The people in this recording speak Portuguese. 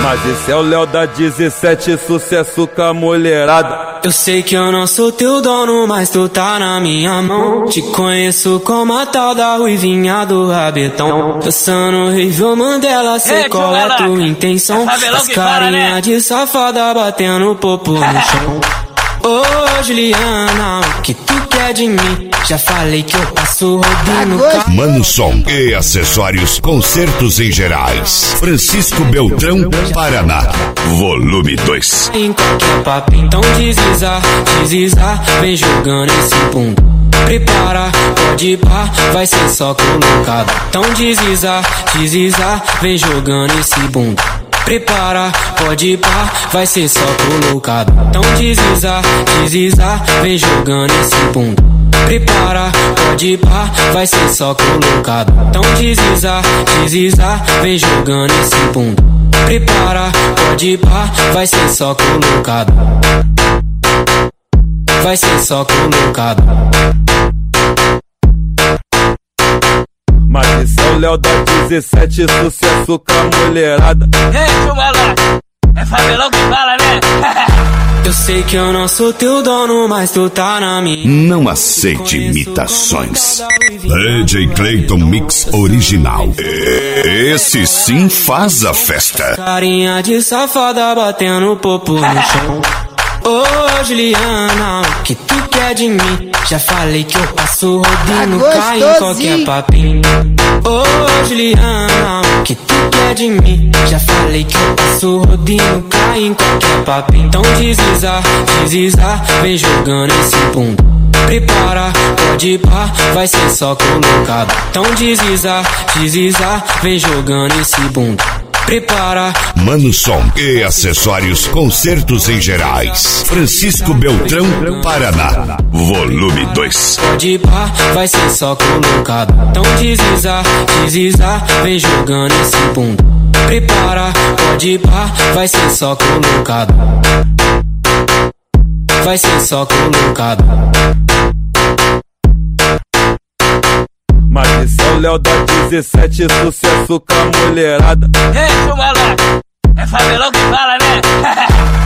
Mas esse é o Léo da 17, sucesso com a mulherada. Eu sei que eu não sou teu dono, mas tu tá na minha mão. Te conheço como a tal da ruivinha do rabetão. Dançando horrível Mandela, sei qual é tua intenção. As carinha de safada batendo popo no chão. Ô Juliana, o que tu quer de mim? Já falei que eu passo rodando carro. Manuson e acessórios, concertos em gerais. Francisco Beltrão, Paraná. Volume 2. Em qualquer papo, então deslizar, deslizar, vem jogando esse bundo. Prepara, pode ir pá, vai ser só colocado. Então deslizar, deslizar, vem jogando esse bundo. Prepara, pode ir pá, vai ser só colocado. Então deslizar, deslizar, vem jogando esse bundo. Prepara, pode ir pá, vai ser só colocado. Então deslizar, deslizar, vem jogando esse bundo. Prepara, pode ir pá, vai ser só colocado. Vai ser só colocado. Mas esse é o Léo da 17, sucesso com a mulherada. Ei, chumalá, é Fabelão que fala, né? Eu sei que eu não sou teu dono, mas tu tá na minha. Não aceite imitações. DJ Clayton Mix Original. Esse sim faz a festa. Carinha de safada batendo popo no chão. Ô Juliana, o que tu quer de mim? Já falei que eu passo rodando carro em qualquer papinho. Ô Juliana, o que tu quer de mim? Já falei que eu passo rodando carro em qualquer papinho. Então deslizar, deslizar, vem jogando esse bundo. Prepara, pode ir pá, vai ser só colocado. Então deslizar, deslizar, vem jogando esse bundo. Prepara. Manuson e acessórios, concertos em gerais. Francisco Beltrão, Paraná. Volume 2. Pode ir pá, vai ser só colocado. Então deslizar, deslizar, vem jogando esse bundo. Prepara, pode ir pá, vai ser só colocado. Vai ser só colocado. Mas esse é o Léo da 17, sucesso com a mulherada. Ei, chumalá, é Fabelão que fala, né?